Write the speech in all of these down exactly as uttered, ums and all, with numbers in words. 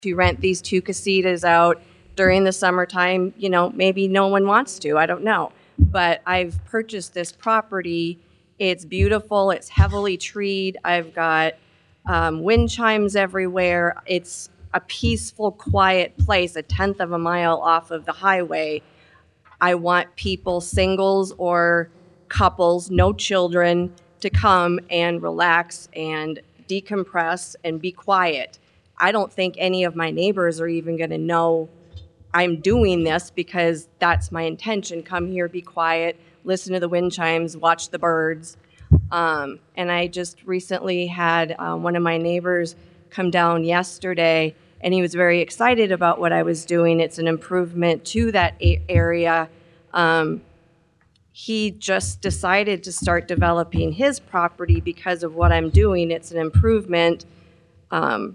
to rent these two casitas out during the summertime. You know, maybe no one wants to, I don't know. But I've purchased this property. It's beautiful, it's heavily treed. I've got um, wind chimes everywhere. It's a peaceful, quiet place, a tenth of a mile off of the highway. I want people, singles or couples, no children, to come and relax and decompress and be quiet. I don't think any of my neighbors are even going to know I'm doing this, because that's my intention. Come here, be quiet, listen to the wind chimes, watch the birds. Um, and I just recently had um, one of my neighbors come down yesterday, and he was very excited about what I was doing. It's an improvement to that a- area. Um, he just decided to start developing his property because of what I'm doing. It's an improvement. Um,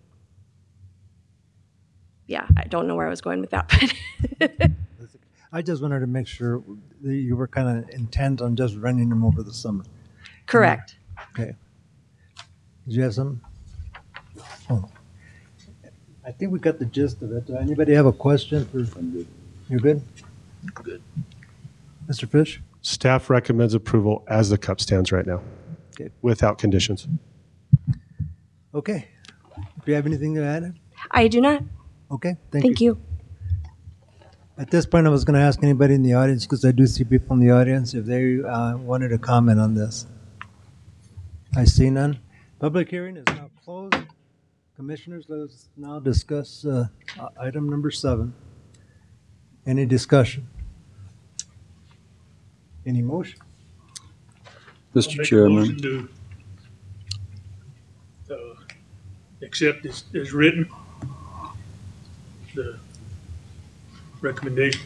yeah, I don't know where I was going with that, but I just wanted to make sure that you were kind of intent on just running them over the summer. correct. Okay. Did you have some? Oh. I think we got the gist of it. Anybody have a question for? I'm good. You're good? Good. Mister Fish? Staff recommends approval as the cup stands right now, Okay. without conditions. Okay. Do you have anything to add? I do not. Okay, thank, Thank you. you. At this point, I was going to ask anybody in the audience, because I do see people in the audience, if they uh, wanted to comment on this. I see none. Public hearing is now closed. Commissioners, let us now discuss uh, uh, item number seven. Any discussion? Any motion? Mister I'll make a Chairman, motion to, uh, accept as, as written, the recommendation.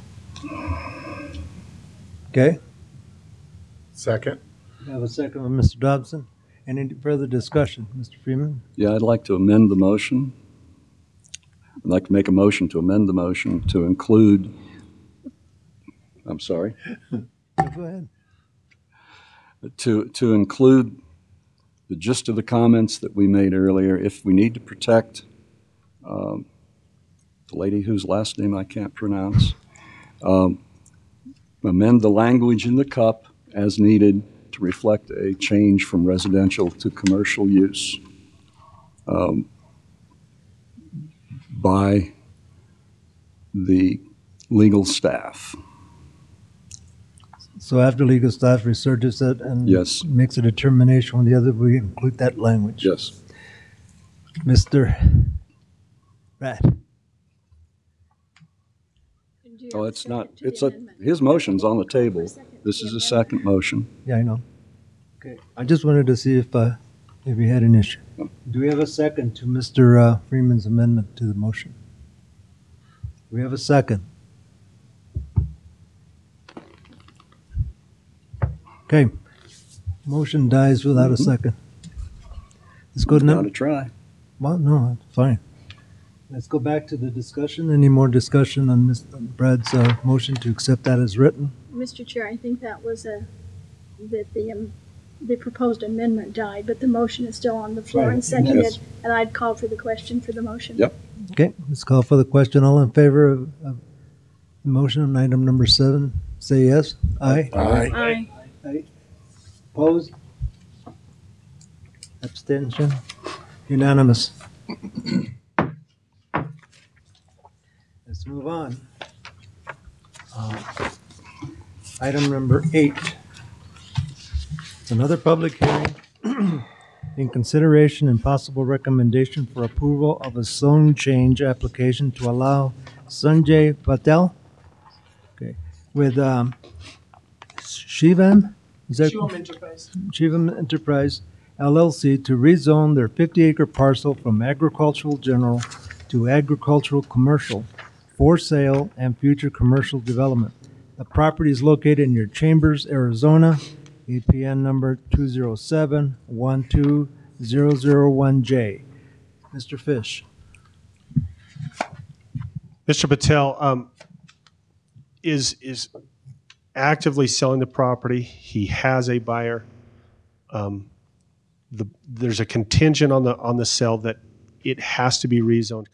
Okay, Second. I have a second from Mister Dobson. Any further discussion, Mister Freeman? yeah, I'd like to amend the motion. I'd like to make a motion to amend the motion to include, I'm sorry, Go ahead. to, to include the gist of the comments that we made earlier. If we need to protect um, the lady whose last name I can't pronounce, um, amend the language in the cup as needed to reflect a change from residential to commercial use um, by the legal staff. So after legal staff researches it and Yes. makes a determination on the other, we include that language. Yes. Mister Rath. Oh, it's not, it's a, his motion's on the table. This is a second motion. Yeah, I know. Okay, I just wanted to see if, uh, if we had an issue. Do we have a second to Mister uh, Freeman's amendment to the motion? Do we have a second? Okay, motion dies without a second. Let's go to Got number, to try. well, no, fine. Let's go back to the discussion. Any more discussion on Mister Brad's uh, motion to accept that as written? Mister Chair, I think that was a, that the, um, the proposed amendment died, but the motion is still on the floor Right, and seconded, yes. and I'd call for the question for the motion. Yep. Okay, let's call for the question. All in favor of, of the motion on item number seven, say yes. Aye. Aye. Aye. Aye. Opposed? Abstention? Unanimous. Let's move on. Uh, Item number eight. It's another public hearing in consideration and possible recommendation for approval of a zone change application to allow Sanjay Patel, okay, with um, Shivam, is that? Shivam Enterprise. Shivam Enterprise L L C to rezone their fifty acre parcel from agricultural general to agricultural commercial for sale and future commercial development. The property is located near Chambers, Arizona, A P N number two zero seven one two zero zero one J. Mister Fish. Mister Patel um, is is actively selling the property. He has a buyer. Um, the, there's a contingent on the on the sale that it has to be rezoned